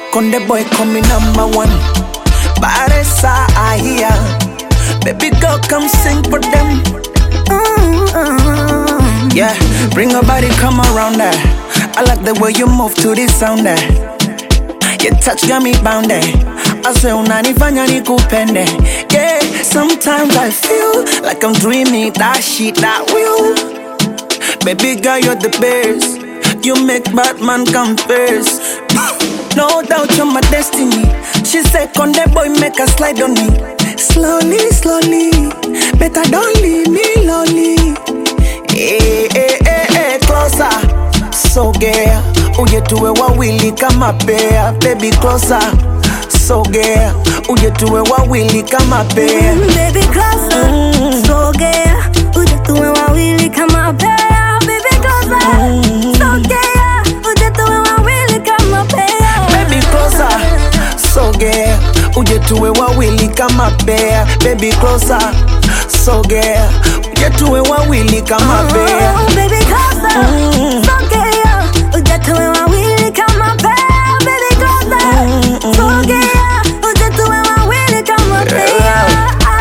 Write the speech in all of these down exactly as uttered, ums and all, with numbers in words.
Konde boy coming number one. Baresa I hear. Baby girl come sing for them. Mm-hmm. Yeah, bring your body, come around there. I like the way you move to this sound there. Your touch got me bound there. I say unanifanya nikupende. Yeah, sometimes I feel like I'm dreaming that shit that will. Baby girl, you're the best. You make Batman come first. No doubt you're my destiny. She said, Konde boy, make a slide on me. Slowly, slowly. Better don't leave me lonely. Hey, hey, hey, hey, closer. So gay. Uje tuwe wawili kama pair. Baby, closer. So gay. Uje tuwe wawili kama pair. Mm, baby, closer. Mm. So gay. Uje tuwe wawili kama pair. Baby, closer. Mm. So gay. Uje tuwe wawili kama pair. Baby, closer. So gay. Uje tuwe wawili kama pair. Baby, closer. So gay. Uje tuwe wawili kama pair. Oh, baby, closer. Mm. So gay. Uje tuwe wawili kama pair. Baby, closer. Mm. So gay. Uje tuwe wawili kama pair.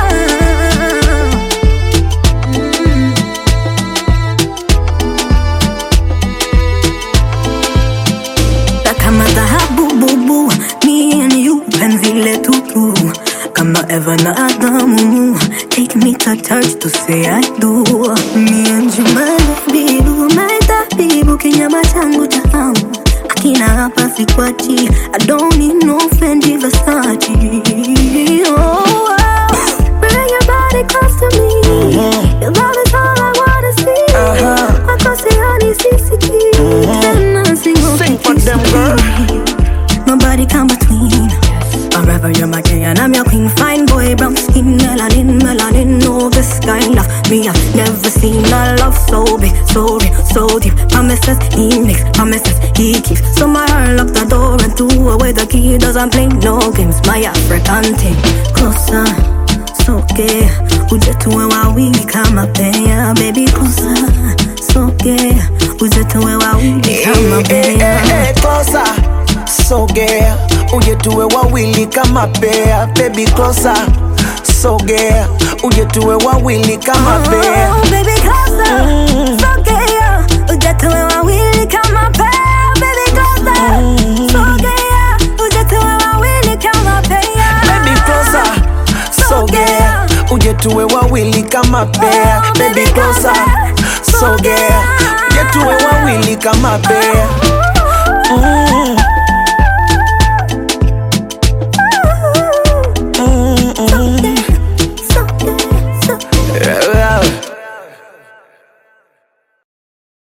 Kama dhahabu bubu, me and you, penzi letu tu. Kama Eva na Adamu, take me to church to say I do. Me and you, my baby, my tabibu, kinyama changu cha hamu. Akina hapa sikwachi, I don't need no Fendi Versace. Oh, oh, bring your body close to me. Mm-hmm. Your love is all I wanna see. Uh-huh. I go say honey, C C T. Mm-hmm. Sing for them, girl. Nobody come between. Forever you're my king and I'm your queen. Fine boy, brown skin, melanin, melanin. No, this kind of me I've never seen a love so big, so real, so deep. Promises he makes, promises he keeps. So my heart lock the door and threw away the key. Doesn't play no games, my African thing. Closer, so gay. Uje tuwe wawili kama pair. Baby, closer, so gay. Uje tuwe wawili kama pair. Closer, so gay. Uje tuwe wawili kama pair. Baby, closer, so gay. Uje tuwe wawili kama pair. Oh, baby, closer, mm. So gay. Uje tuwe wawili kama pair. Baby, closer, mm. So gay. Uje tuwe wawili kama pair. Baby, closer, so gay. Uje tuwe wawili kama pair. Baby, closer, so gay. Uje tuwe wawili kama pair.